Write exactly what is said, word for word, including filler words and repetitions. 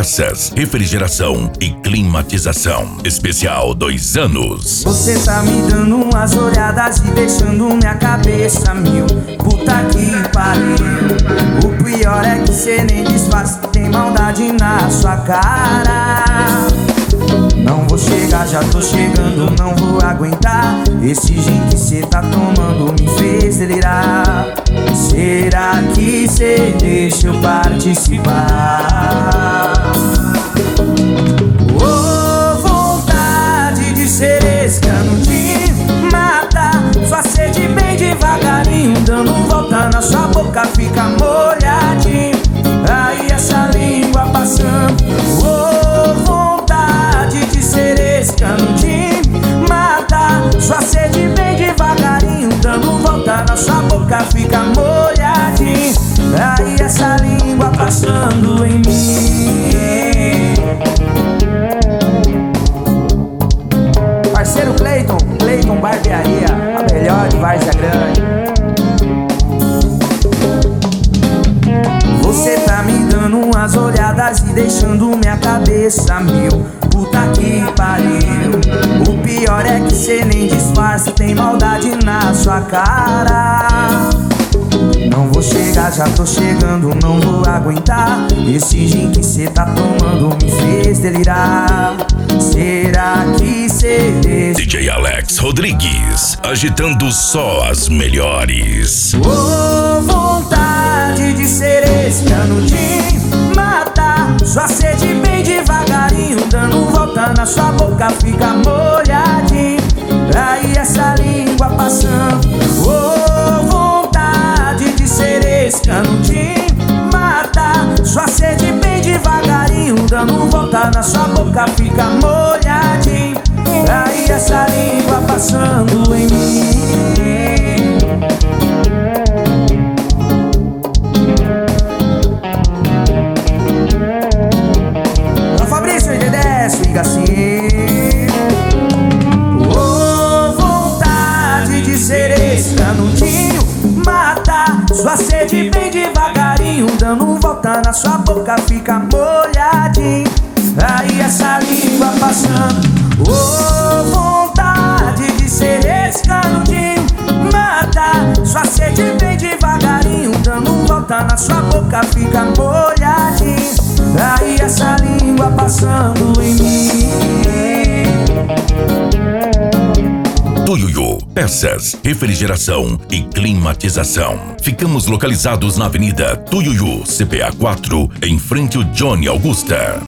Peças, refrigeração e climatização. Especial dois anos. Você tá me dando umas olhadas e deixando minha cabeça mil. Puta que pariu. O pior é que cê nem disfarça, tem maldade na sua cara. Não vou chegar, já tô chegando, não vou aguentar. Esse gin que cê tá tomando me fez delirar. Será que cê deixa eu participar? Oh, vontade de ser esse cano de matar sua sede bem devagarinho, dando volta na sua boca, fica molhadinho. Aí essa língua passando. Oh, vontade de ser esse cano de matar sua sede bem devagarinho, dando volta na sua boca, fica molhadinho. Aí essa língua passando em mim. Parceiro Cleiton, Cleiton Barbearia, a melhor de Várzea Grande. Você tá me dando umas olhadas e deixando minha cabeça mil. Puta que pariu. O pior é que cê nem disfarça, tem maldade na sua cara. Não vou chegar, já tô chegando, não vou aguentar. Esse gin que cê tá tomando me fez delirar. Será que cê deixa... D J Alex Rodrigues, agitando só as melhores. Oh, vontade de ser esse cano de matar sua sede bem devagarinho, dando volta na sua boca, fica molhadinho. Aí essa língua passando. Oh, vontade de ser esse cano de matar sua sede bem devagarinho, dando volta na sua boca, fica molhadinho. Aí essa língua passando em mim. Ô Fabrício, D dez, fica assim. Oh, vontade de ser esse canudinho, matar sua sede bem devagarinho, dando volta na sua boca, fica molhadinho. Aí essa língua passando. Oh, vontade de ser esse canudinho, matar sua sede bem devagarinho, dando volta na sua boca, fica molhadinho. Aí essa língua passando em mim. Tuyuyu, peças, refrigeração e climatização. Ficamos localizados na Avenida Tuyuyu, C P A quatro, em frente ao Johnny Augusta.